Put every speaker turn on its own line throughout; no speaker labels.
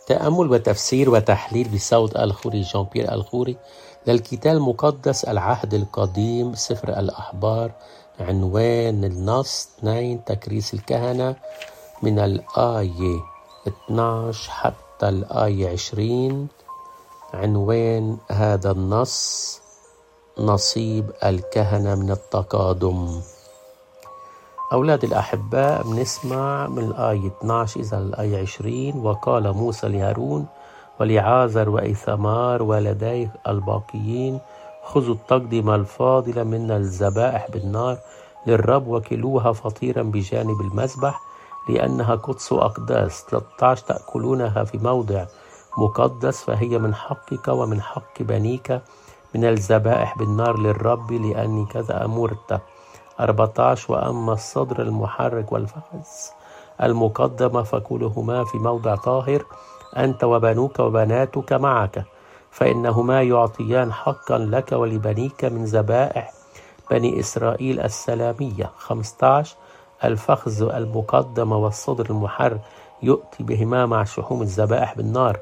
تأمل وتفسير وتحليل بصوت الخوري جان بيير الخوري للكتاب المقدس العهد القديم سفر الأحبار. عنوان النص 2 تكريس الكهنة من الآية 12 حتى الآية 20. عنوان هذا النص نصيب الكهنة من التقادم. أولاد الأحباء بنسمع من الآية 12 إلى الآية 20. وقال موسى لهارون ولعازر وإيثمار ولديه الباقيين خذوا التقدمة الفاضلة من الذبائح بالنار للرب وكلوها فطيرا بجانب المذبح لأنها قدس أقداس. 13 تأكلونها في موضع مقدس فهي من حقك ومن حق بنيك من الذبائح بالنار للرب لأني كذا أمرت. 14 وأما الصدر المحرك والفخذ المقدمة فكلهما في موضع طاهر أنت وبنوك وبناتك معك فإنهما يعطيان حقا لك ولبنيك من ذبائح بني إسرائيل السلامية. 15 الفخذ المقدمة والصدر المحرك يؤتي بهما مع شحوم الذبائح بالنار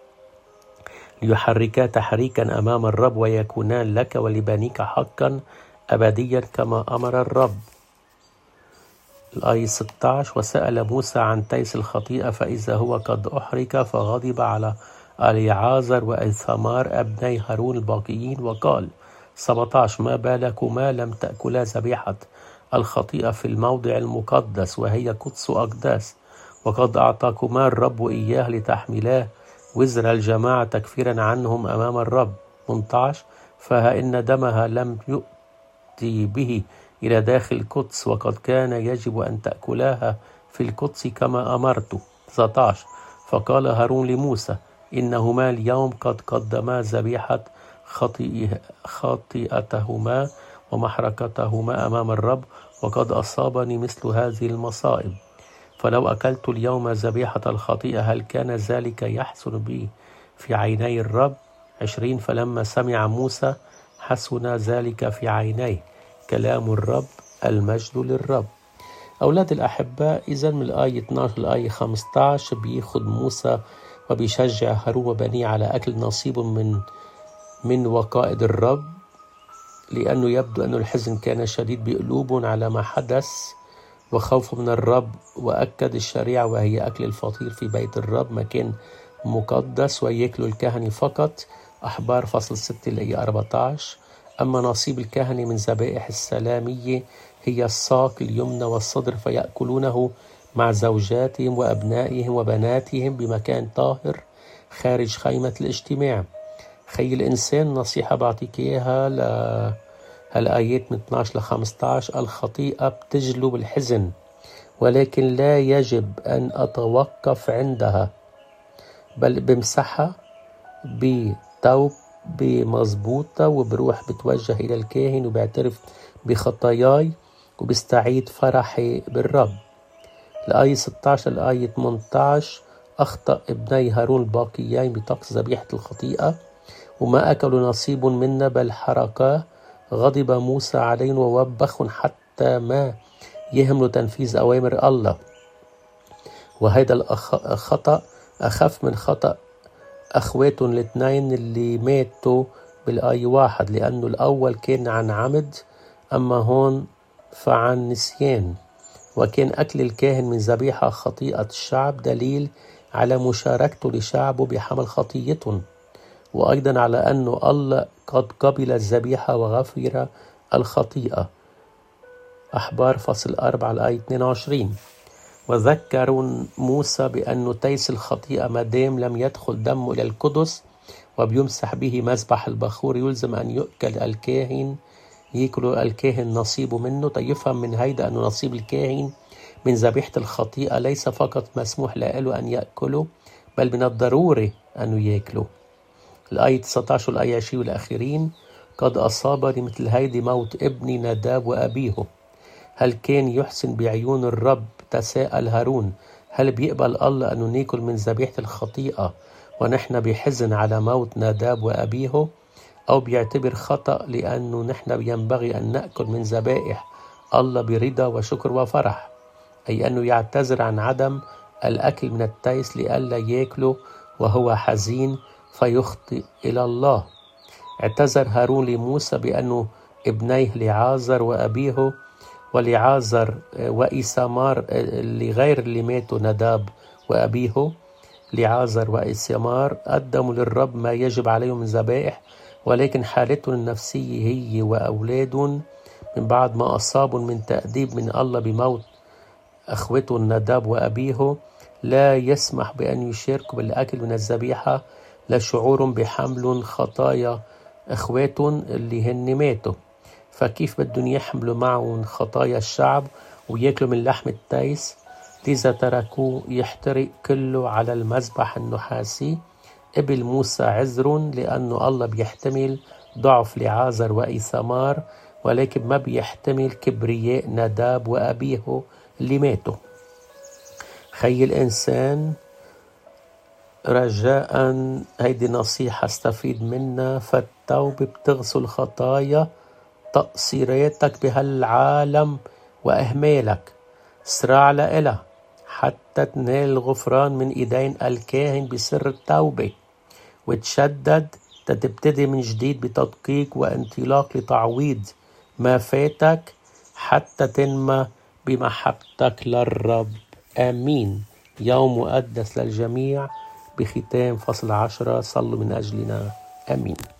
ليحركا تحريكا أمام الرب ويكونان لك ولبنيك حقا أبديا كما أمر الرب. الآية 16 وسأل موسى عن تيس الخطيئة فإذا هو قد أحرك فغضب على اليعازر وإيثمار أبني هارون الباقيين وقال. 17 ما بالكما لم تأكلا ذبيحة الخطيئة في الموضع المقدس وهي قدس أقداس وقد أعطاكما الرب إياه لتحملاه وزر الجماعة تكفيرا عنهم أمام الرب. 18 فها إن دمها لم يؤتي به إلى داخل القدس وقد كان يجب أن تأكلاها في القدس كما أمرت. 19 فقال هارون لموسى إنهما اليوم قد قدما ذبيحة خطيئتهما ومحرقتهما أمام الرب وقد أصابني مثل هذه المصائب فلو أكلت اليوم ذبيحة الخطيئة هل كان ذلك يحسن بي في عيني الرب؟ 20 فلما سمع موسى حسن ذلك في عينيه. كلام الرب المجد للرب. أولاد الأحباء إذن من الآية 12 للآية 15 بياخد موسى وبيشجع هارون وبنيه على أكل نصيب من وقائد الرب لأنه يبدو أن الحزن كان شديد بقلوبهم على ما حدث وخوف من الرب. وأكد الشريعة وهي أكل الفطير في بيت الرب مكان مقدس ويأكل الكهنة فقط. أحبار فصل 6 الآية 14. أما نصيب الكهنة من ذبائح السلامية هي الساق اليمنى والصدر فيأكلونه مع زوجاتهم وأبنائهم وبناتهم بمكان طاهر خارج خيمة الاجتماع. خي الإنسان نصيحة بعطيك إياها هالآيات من 12 ل 15. الخطيئة بتجلب الحزن ولكن لا يجب أن أتوقف عندها بل بمسحها بتوب بمظبوطة وبروح بتوجه إلى الكاهن وبعترف بخطاياي وبستعيد فرحي بالرب. الآية 16 الآية 18 أخطأ ابني هارون الباقيين بطقس ذبيحة الخطيئة وما أكلوا نصيب منا بل حرقاه. غضب موسى عليهم ووبخهم حتى ما يهملوا تنفيذ أوامر الله وهذا الخطأ أخف من خطأ أخواتهم الاثنين اللي ماتوا بالآية 1 لأنه الأول كان عن عمد أما هون فعن نسيان. وكان أكل الكاهن من ذبيحة خطيئة الشعب دليل على مشاركته لشعبه بحمل خطيتهم وأيضا على أنه الله قد قبل الذبيحة وغفر الخطيئة. أحبار فصل 4 الآية 22 وذكروا موسى بأنه تيس الخطيئة مادام لم يدخل دمه إلى القدس وبيمسح به مذبح البخور يلزم أن يأكل الكاهن يأكل الكاهن نصيبه منه. يفهم من هيدا أنه نصيب الكاهن من ذبيحة الخطيئة ليس فقط مسموح له أن يأكله بل من الضروري أنه يأكله. الآية 19 والآية 20 والأخيرين قد أصابني مثل هيدي موت ابني نداب وأبيه. هل كان يحسن بعيون الرب؟ تساءل هارون. هل بيقبل الله أنه ناكل من ذبيحة الخطيئة ونحن بحزن على موت نداب وأبيه أو بيعتبر خطأ لأنه نحن ينبغي أن نأكل من ذبائح الله برضا وشكر وفرح أي أنه يعتذر عن عدم الأكل من التيس لئلا يأكله وهو حزين فيخطئ إلى الله. اعتذر هارون لموسى بأنه ابنيه لعازر وأبيه ولعازر وإيثمار لغير اللي ماتوا نداب وأبيه. لعازر وإيثمار قدموا للرب ما يجب عليهم من ذبائح، ولكن حالتهم النفسية هي وأولادهم من بعد ما أصابوا من تأديب من الله بموت أخوتهم نداب وأبيه لا يسمح بأن يشاركوا بالأكل من الذبيحة لشعورهم بحمل خطايا أخواتهم اللي هن ماتوا. فكيف بدهم يحملوا معهم خطايا الشعب ويأكلوا من لحم التيس؟ لذا تركوه يحترق كله على المذبح النحاسي. قبل موسى عذر لأنه الله بيحتمل ضعف لعازر وإيثمار، ولكن ما بيحتمل كبرياء نداب وأبيه اللي ماتوا. خي الإنسان، رجاء هيدي نصيحة استفيد منها، فالتوبة بتغسل خطايا تقصيراتك بهالعالم وإهمالك. اسرع لإلها حتى تنال الغفران من إيدين الكاهن بسر التوبة، وتشدد تبتدي من جديد بتدقيق وانطلاق لتعويض ما فاتك حتى تنمى بمحبتك للرب. آمين. يوم مقدس للجميع. بختام فصل 10 صلوا من أجلنا. آمين.